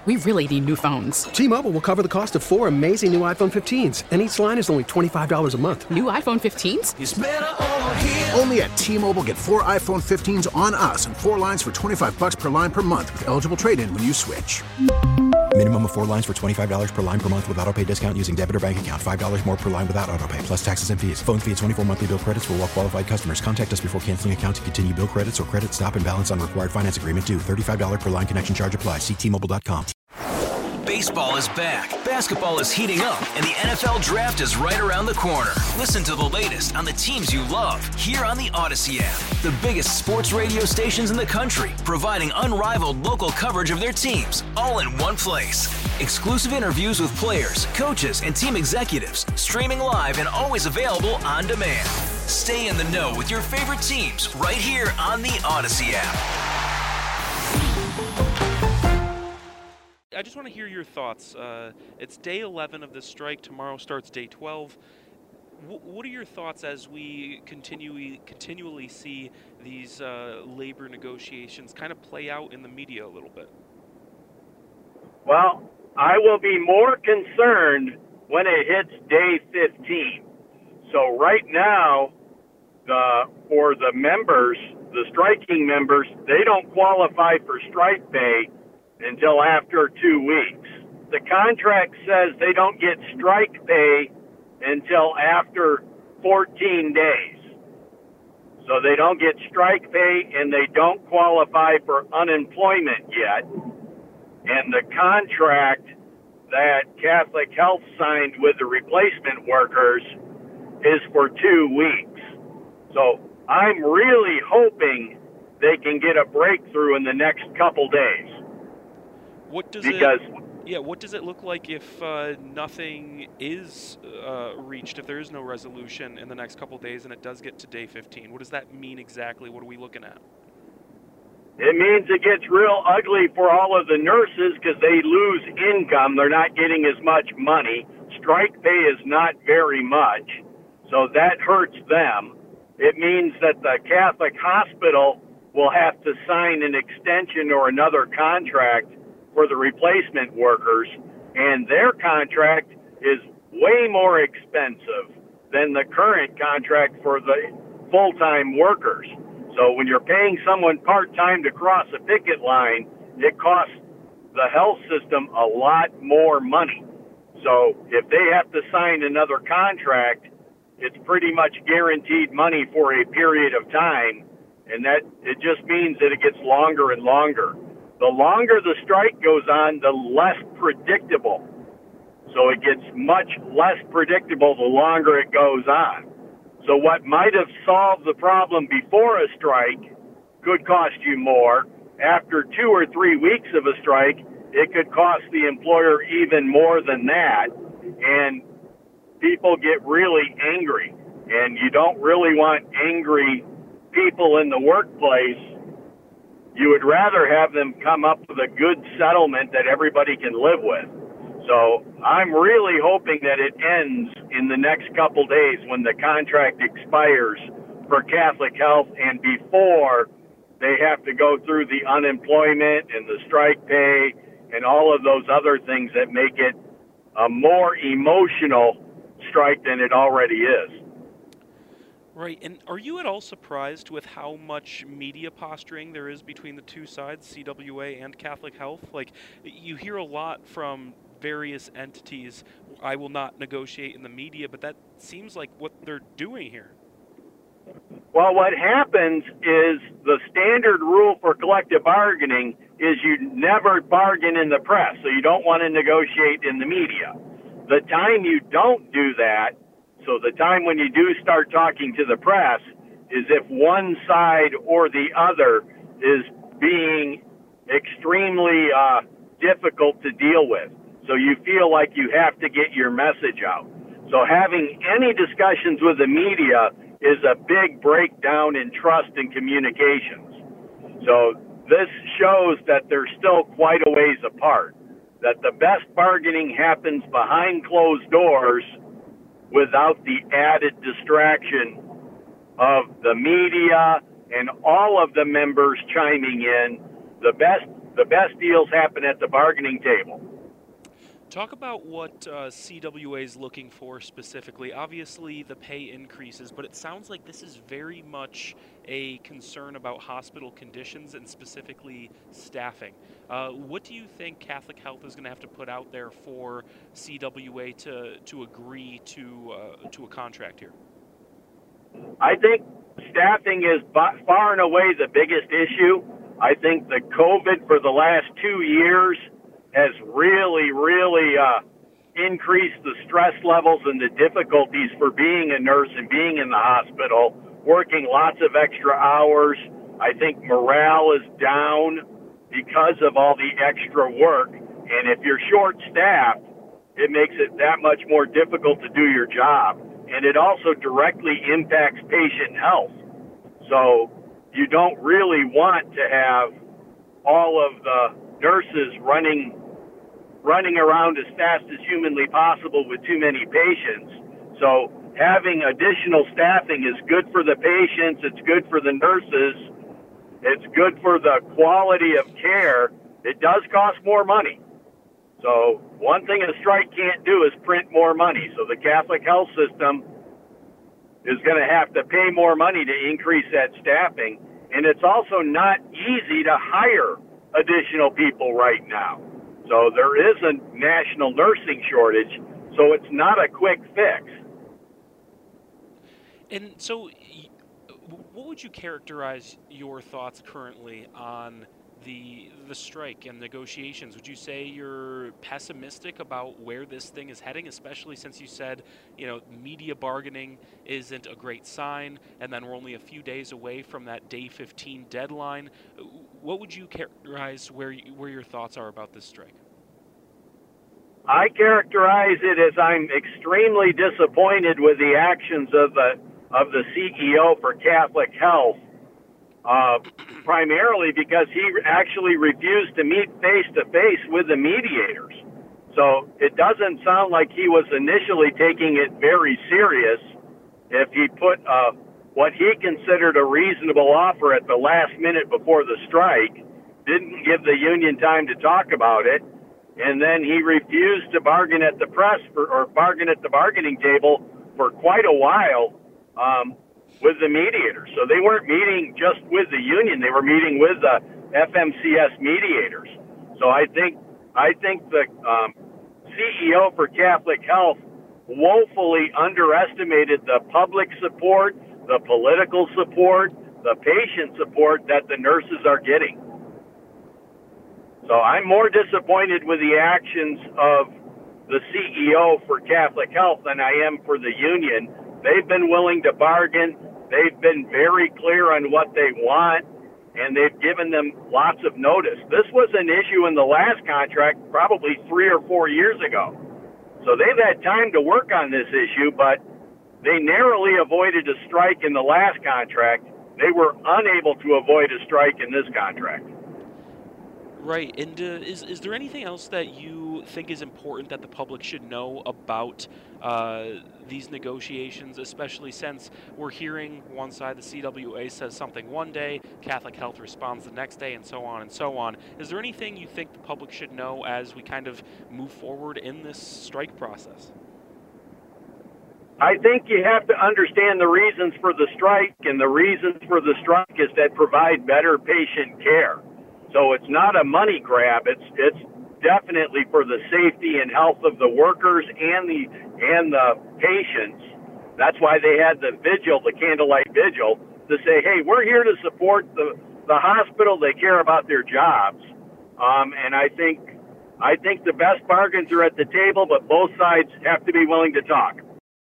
We really need new phones. T-Mobile will cover the cost of 4 amazing new iPhone 15s, and each line is only $25 a month. New iPhone 15s? It's better over here. Only at T-Mobile, get 4 iPhone 15s on us and 4 lines for $25 per line per month with eligible trade-in when you switch. Minimum of 4 lines for $25 per line per month with autopay discount using debit or bank account. $5 more per line without autopay, plus taxes and fees. Phone fee at 24 monthly bill credits for well-qualified customers. Contact us before canceling account to continue bill credits or credit stop and balance on required finance agreement due. $35 per line connection charge applies. See T-Mobile.com. Baseball is back, basketball is heating up, and the NFL Draft is right around the corner. Listen to the latest on the teams you love here on the Odyssey app. The biggest sports radio stations in the country, providing unrivaled local coverage of their teams, all in one place. Exclusive interviews with players, coaches, and team executives, streaming live and always available on demand. Stay in the know with your favorite teams right here on the Odyssey app. I just want to hear your thoughts. It's day 11 of this strike. Tomorrow starts day 12. What are your thoughts as we continually see these labor negotiations kind of play out in the media a little bit? Well, I will be more concerned when it hits day 15. So right now, for the members, the striking members, they don't qualify for strike pay until after 2 weeks. The contract says they don't get strike pay until after 14 days. So they don't get strike pay and they don't qualify for unemployment yet. And the contract that Catholic Health signed with the replacement workers is for 2 weeks. So I'm really hoping they can get a breakthrough in the next couple days. What does it look like if nothing is reached, if there is no resolution in the next couple days and it does get to day 15? What does that mean exactly? What are we looking at? It means it gets real ugly for all of the nurses because they lose income. They're not getting as much money. Strike pay is not very much, so that hurts them. It means that the Catholic hospital will have to sign an extension or another contract for the replacement workers, and their contract is way more expensive than the current contract for the full-time workers. So when you're paying someone part-time to cross a picket line, it costs the health system a lot more money. So if they have to sign another contract, it's pretty much guaranteed money for a period of time, and that it just means that it gets longer and longer. The longer the strike goes on, the less predictable. So it gets much less predictable the longer it goes on. So what might have solved the problem before a strike could cost you more. After 2 or 3 weeks of a strike, it could cost the employer even more than that. And people get really angry. And you don't really want angry people in the workplace. You would rather have them come up with a good settlement that everybody can live with. So I'm really hoping that it ends in the next couple days when the contract expires for Catholic Health and before they have to go through the unemployment and the strike pay and all of those other things that make it a more emotional strike than it already is. Right, and are you at all surprised with how much media posturing there is between the two sides, CWA and Catholic Health? Like, you hear a lot from various entities, I will not negotiate in the media, but that seems like what they're doing here. Well, what happens is the standard rule for collective bargaining is you never bargain in the press, so you don't want to negotiate in the media. The time you don't do that, so the time when you do start talking to the press, is if one side or the other is being extremely difficult to deal with. So you feel like you have to get your message out. So having any discussions with the media is a big breakdown in trust and communications. So this shows that they're still quite a ways apart, that the best bargaining happens behind closed doors without the added distraction of the media and all of the members chiming in. The best the best deals happen at the bargaining table. Talk about what CWA is looking for specifically. Obviously, the pay increases, but it sounds like this is very much a concern about hospital conditions and specifically staffing. What do you think Catholic Health is going to have to put out there for CWA to agree to a contract here? I think staffing is far and away the biggest issue. I think the COVID for the last 2 years has really increased the stress levels and the difficulties for being a nurse and being in the hospital, working lots of extra hours. I think morale is down because of all the extra work. And if you're short-staffed, it makes it that much more difficult to do your job. And it also directly impacts patient health. So you don't really want to have all of the nurses running around as fast as humanly possible with too many patients. So having additional staffing is good for the patients, it's good for the nurses, it's good for the quality of care. It does cost more money. So one thing a strike can't do is print more money. So the Catholic health system is going to have to pay more money to increase that staffing. And it's also not easy to hire additional people right now. So there is a national nursing shortage, so it's not a quick fix. And so what would you characterize your thoughts currently on the strike and negotiations? Would you say you're pessimistic about where this thing is heading, especially since you said, media bargaining isn't a great sign, and then we're only a few days away from that day 15 deadline? What would you characterize where your thoughts are about this strike? I characterize it as I'm extremely disappointed with the actions of the CEO for Catholic Health, primarily because he actually refused to meet face-to-face with the mediators. So it doesn't sound like he was initially taking it very serious if he put what he considered a reasonable offer at the last minute before the strike, didn't give the union time to talk about it, and then he refused to bargain at the bargain at the bargaining table for quite a while with the mediators. So they weren't meeting just with the union; they were meeting with the FMCS mediators. So I think the CEO for Catholic Health woefully underestimated the public support, the political support, the patient support that the nurses are getting. So I'm more disappointed with the actions of the CEO for Catholic Health than I am for the union. They've been willing to bargain. They've been very clear on what they want, and they've given them lots of notice. This was an issue in the last contract probably 3 or 4 years ago. So they've had time to work on this issue, but they narrowly avoided a strike in the last contract. They were unable to avoid a strike in this contract. Right, and is there anything else that you think is important that the public should know about these negotiations, especially since we're hearing one side, the CWA says something one day, Catholic Health responds the next day, and so on and so on. Is there anything you think the public should know as we kind of move forward in this strike process? I think you have to understand the reasons for the strike, and the reasons for the strike is that provide better patient care. So it's not a money grab. It's definitely for the safety and health of the workers and the patients. That's why they had the vigil, the candlelight vigil, to say, hey, we're here to support the hospital. They care about their jobs. And I think the best bargains are at the table, but both sides have to be willing to talk.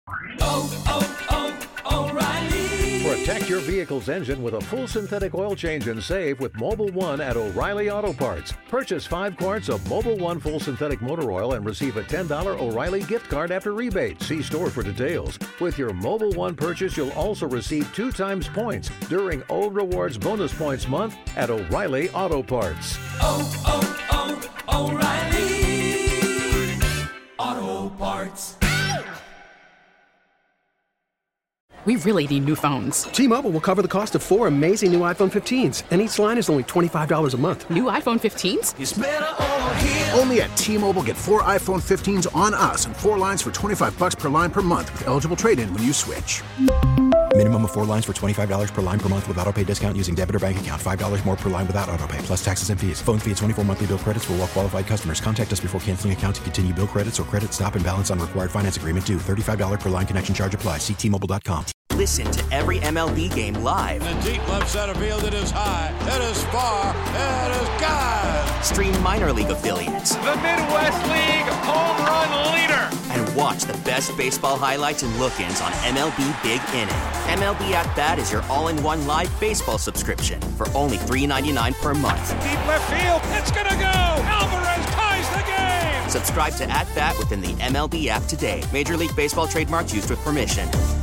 O'Reilly. Protect your vehicle's engine with a full synthetic oil change and save with Mobil 1 at O'Reilly Auto Parts. Purchase 5 quarts of Mobil 1 full synthetic motor oil and receive a $10 O'Reilly gift card after rebate. See store for details. With your Mobil 1 purchase, you'll also receive 2 times points during Old Rewards Bonus Points Month at O'Reilly Auto Parts. O'Reilly Auto Parts. We really need new phones. T-Mobile will cover the cost of 4 amazing new iPhone 15s, and each line is only $25 a month. New iPhone 15s? It's better over here. Only at T-Mobile, get 4 iPhone 15s on us and 4 lines for $25 per line per month with eligible trade-in when you switch. Minimum of 4 lines for $25 per line per month with autopay discount using debit or bank account. $5 more per line without autopay, plus taxes and fees. Phone fee at 24 monthly bill credits for well-qualified customers. Contact us before canceling account to continue bill credits or credit stop and balance on required finance agreement due. $35 per line connection charge applies. See T-Mobile.com. Listen to every MLB game live. In the deep left center field, it is high, it is far, it is gone. Stream minor league affiliates. The Midwest League home run leader. And watch the best baseball highlights and look-ins on MLB Big Inning. MLB At Bat is your all-in-one live baseball subscription for only $3.99 per month. Deep left field, it's gonna go. Alvarez ties the game. Subscribe to At Bat within the MLB app today. Major League Baseball trademarks used with permission.